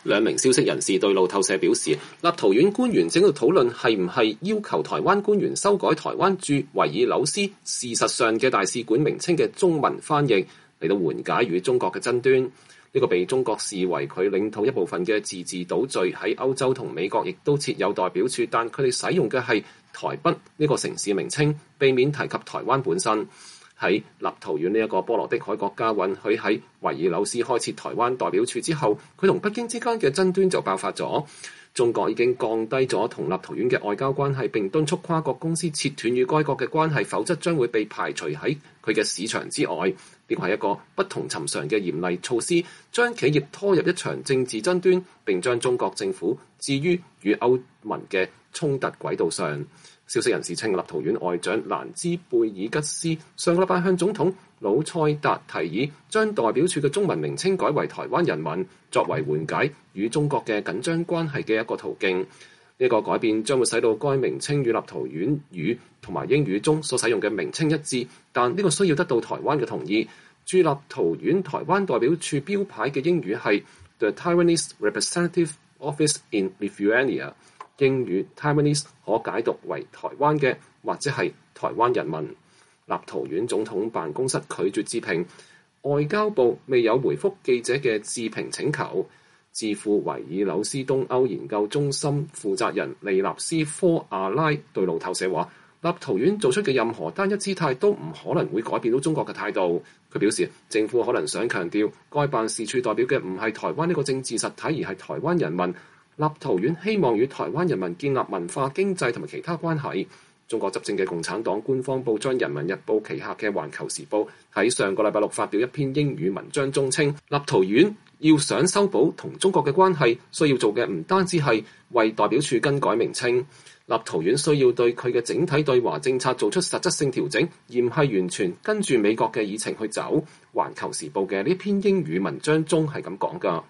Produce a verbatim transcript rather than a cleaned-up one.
兩名消息人士對路透社表示，立陶宛官員正喺度討論係唔係要求台灣官員修改台灣駐維爾紐斯事實上嘅大使館名稱嘅中文翻譯，嚟到緩解與中國嘅爭端。呢、這個被中國視為佢領土一部分嘅自治島嶼喺歐洲同美國亦都設有代表處，但佢哋使用嘅係台北呢個城市名稱，避免提及台灣本身。喺立陶宛呢一個波羅的海國家允許喺維爾紐斯開設台灣代表處之後，佢同北京之間嘅爭端就爆發咗。中國已經降低咗同立陶宛嘅外交關係，並敦促跨國公司切斷與該國嘅關係，否則將會被排除喺佢嘅市場之外。呢個係一個不同尋常嘅嚴厲措施，將企業拖入一場政治爭端，並將中國政府置於與歐盟嘅衝突軌道上。消息人士稱，立陶宛外長蘭茲貝爾吉斯上個禮拜向總統魯塞達提議將代表處嘅中文名稱改為台灣人民，作為緩解與中國嘅緊張關係嘅一個途徑。呢、這個改變將會使到該名稱與立陶宛語同埋英語中所使用嘅名稱一致，但呢個需要得到台灣嘅同意。駐立陶宛台灣代表處標牌嘅英語係 The Taiwanese Representative Office in Lithuania。英語 Taiwanese 可解讀為台灣嘅，或者係台灣人民。立陶宛總統辦公室拒絕置評，外交部未有回覆記者嘅置評請求。智庫維爾紐斯東歐研究中心負責人利納斯科阿拉對路透社話，立陶宛做出嘅任何單一姿態都唔可能會改變到中國嘅態度。佢表示，政府可能想強調該辦事處代表嘅唔係台灣呢個政治實體，而係台灣人民。立陶宛希望與台灣人民建立文化、經濟同埋其他關係。中國執政嘅共產黨官方報章《人民日報》旗下嘅《環球時報》喺上個禮拜六發表一篇英語文章中稱，立陶宛要想修補同中國嘅關係，需要做嘅唔單止係為代表處更改名稱，立陶宛需要對佢嘅整體對華政策做出實質性調整，而唔係完全跟住美國嘅議程去走。《環球時報》嘅呢篇英語文章中係咁講㗎。